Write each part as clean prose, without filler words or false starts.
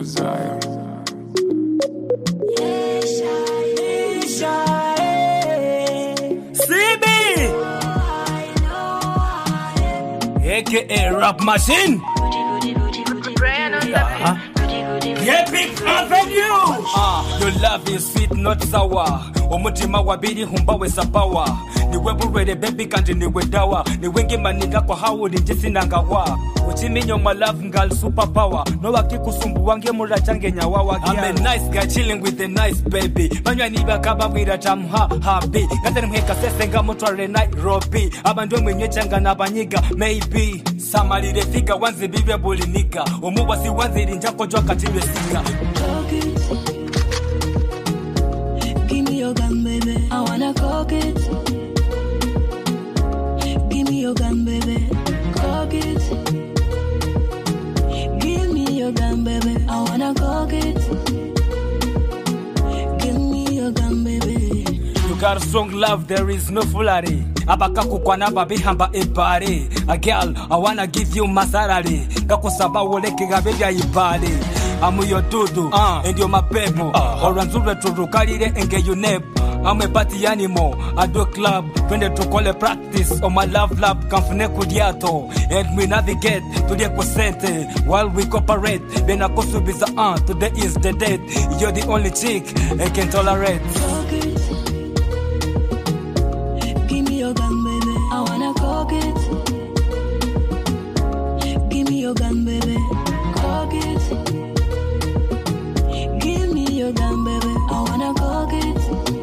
Zion. CB aka Rap Machine. Epic Avenue. Your love is sweet, not sour. Omutima wabiri humbawe sapawa. Niwe burede baby kandi niwe dawa. Niwe ngimaninga kwa hawo ninjisi nangawa. Uchiminyo my love girl superpower. No wakikusumbua wange murachange nyawawa. I'm a nice guy chilling with a nice baby. Banywa niba kaba wira tam happy. Gatani mheka sesenga motware Nairobi. Abandwe mwenye changa na banyiga maybe. Samari refika wanzi bibe bulinika. Omuwa si wanzi rinjako jwa katilwe sika. Give me your gun, baby. I wanna cock it. Give me your gun, baby. Cock it. Give me your gun, baby. I wanna cock it. Give me your gun, baby. You got a strong love, there is no foolery. Abakaku kwa naba bihamba ebare. A girl, I wanna give you my salary. Kako saba woleke gabeja ibale. I'm your dudu, and you're my pebble. Or Ranzure to Rukalire and get your neb. I'm a party animal, I do a club. When they to call a practice on my love lab, Kamfune Kudiato. And we navigate to the Cosente while we cooperate. Then I go to be the aunt, today is the date. You're the only chick I can tolerate. Give me your gun, baby. I wanna cock it. Give me your gun, baby. Cock it. Give me your gun, baby. I wanna cock it.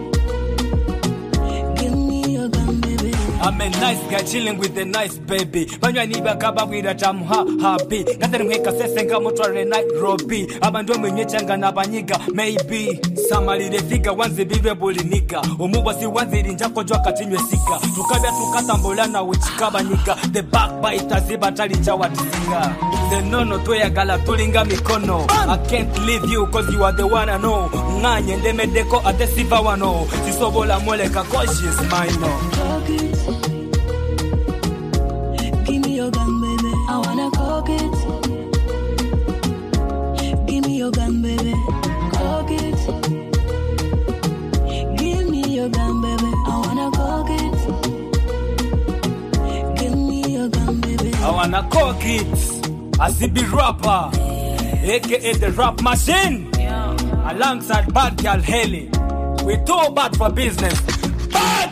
Give me your gun, baby. I'm a nice guy chilling with a nice baby. Banywa niba kaba wira tam happy. Gatani mheka sesenga motware Nairobi. Abandwe mwenye changa na banyiga maybe. Samari refika wanzi bibe bulinika. Omuwa si wanzi rinjako jwa katilwe sika. Tukabia tukatambola na uchikaba nika. The backbiters zibatali chawa tisinga. The nono toya gala tulinga mikono. I can't leave you cause you are the one I know. Nganye ndeme deko atesiva wano. Sisobola moleka cause she's mine. Cock it. Give me your gun, baby. I wanna cock it. Give me your gun, baby. Cock it. Give me your gun, baby. I wanna cock it. Give me your gun, baby. I wanna cock it. I see big rapper, aka the Rap Machine, alongside bad girl Haley. We too bad for business. Bad